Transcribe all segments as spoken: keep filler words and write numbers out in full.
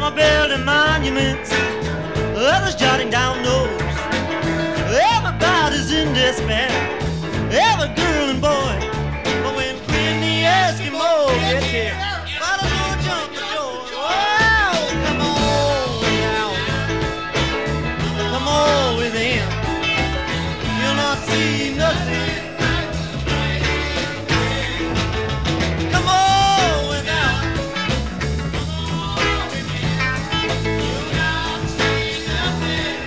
are building monuments, others jotting down notes. Everybody's in despair, every girl and boy. But when Queen the Eskimo gets here, why don't you jump the door? Oh, come on now, come on with him. You'll not see nothing. Come on without. You'll not see nothing.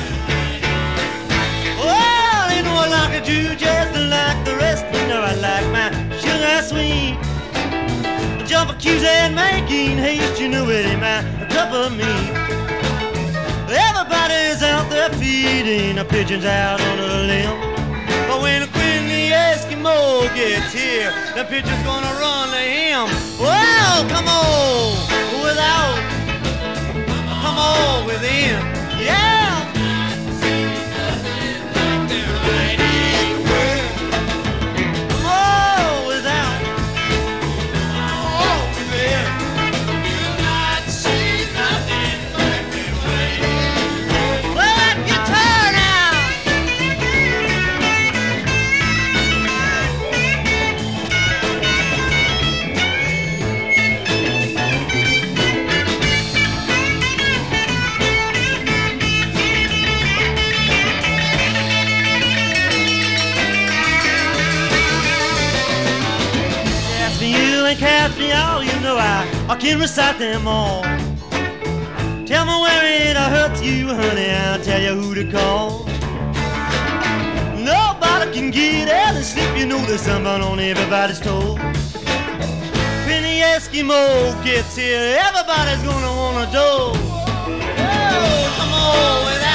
Well, ain't no one like a Jew, just like the rest. You know I like my sugar sweet. Jump accused and making haste, you know it ain't my cup of meat. Everybody's out there feeding the pigeons out on a limb. But when Queen the Eskimo gets here, the pigeon's gonna run to him. Well, come on without, come on with him. Yeah. Kathy, oh, you know I, I can recite them all. Tell me where it hurts you, honey, I'll tell you who to call. Nobody can get out and sleep, you know there's somebody on everybody's toe. When the Eskimo gets here, everybody's gonna wanna do. Oh, come on with that.